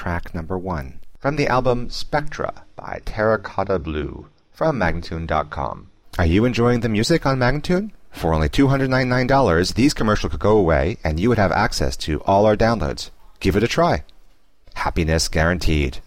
track number 1 from the album Spectra by Terracotta Blue from Magnatune.com. Are you enjoying the music on Magnatune? For only $299, these commercials could go away and you would have access to all our downloads. Give it a try. Happiness guaranteed.